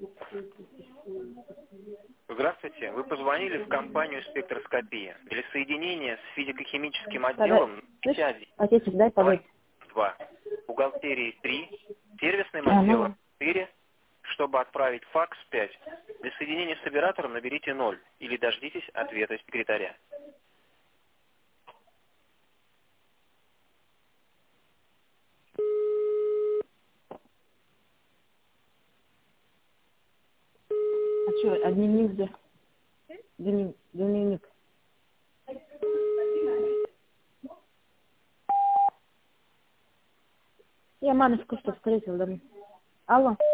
Здравствуйте. Вы позвонили в компанию «Спектроскопия». Для соединения с физико-химическим отделом связи Отечек, дай подать. 2, бухгалтерии 3, сервисным отделом 4, чтобы отправить факс 5. Для соединения с оператором наберите 0 или дождитесь ответа секретаря. А что, а дневник где? Дневник. Я мамочку что встретила домой. Алло.